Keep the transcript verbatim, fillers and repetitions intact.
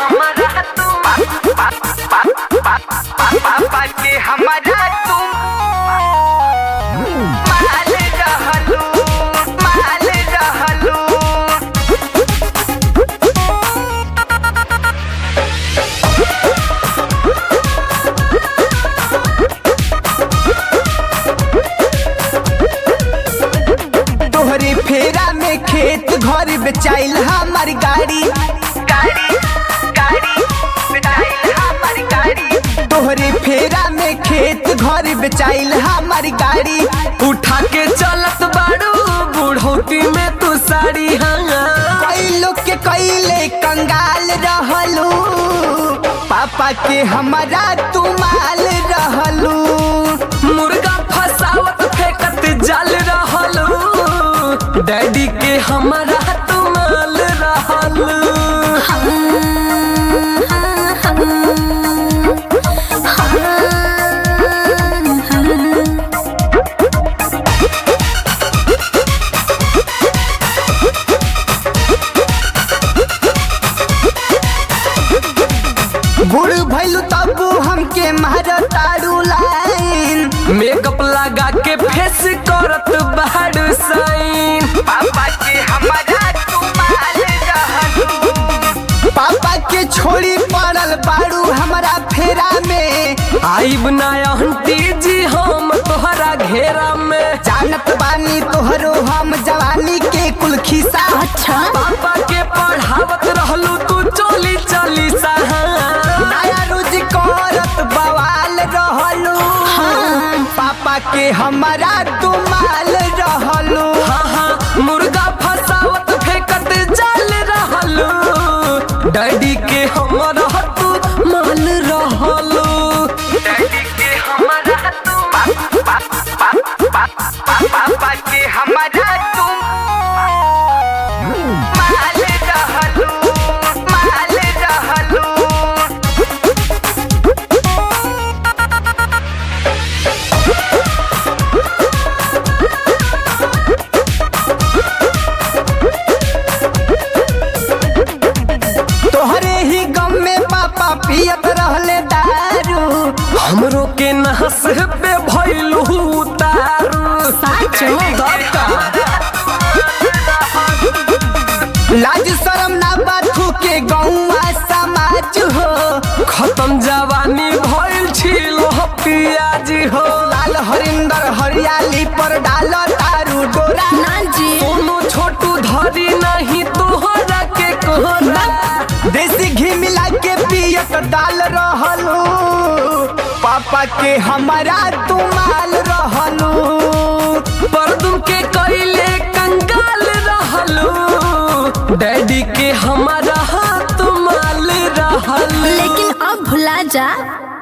हमारा तुम पापा के हमारा तुम माल रहलू माल रहलू। तोहरे फेरा में खेत घर बेचाइल हमार गाड़ी गाड़ी गाड़ी बेचाइल हमार गाड़ी। तोहरे फेरा में खेत घर बेचाइल हमार गाड़ी। उठा के चलत बाड़ू बुढ़ौती में तू साड़ी। हाँ कई लोग के कईले कंगाल रहलू पापा के हमारा तू माल रहलू। मुर्गा फसावत फेंकत जाल रहलू डैडी के हमारा तू माल रहलू। बूढ़ भैलू तबू हमके मारतारू लाइन। मेकअप लगा के फेस करत बाड़ू साइन। पापा के हमारा तू माल रहलू। पापा के छोड़ी पड़ल बाड़ू हमारा फेरा में। आइब ना आंटी जी हम तोहरा घेरा में। जानत बानी तोहरो हम जवानी के कुल खिस्सा। अच्छा पापा के पढ़ावत रहलू तू चली चली सा। नया रोज करत बवाल रहलू। पापा के हमारा तू माल रहलू। हाँ हाँ मुर्गा फसावत फेंकत जाल रहलू डैडी के हमारा तू माल रहलू। डैडी के हमारा तू पापा के हमारा तू माल रहलू माल रहलू। तोहरे ही गम में पापा पियत रहले दारू। हमरो के नहस पे भइलू उतारू। लाज शरम ना बाथू के गौवा समाज हो। खत्म जवानी भइल छिलो पियाज हो। लाल हरिंदर हरियाली पर डाल तारू डोरा। ना जी सोनू छोटू धरी नहीं तोहरा के कोहरा। देसी घी मिला के पियत डाल रहलू। पापा के हमारा तू माल रहलू। पर तुम के कइले कंगाल रहलू डैडी के हमारा हाथ माल रहलू। लेकिन अब भुला जा